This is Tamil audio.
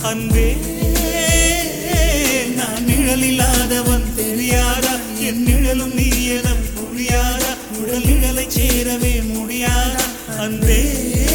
அன்பே நான் நிழல் இல்லாதவன் தெரியாதா என் நிழலும் நீ என புரியாதா உடல் நிழலை சேரவே முடியாதா அன்பே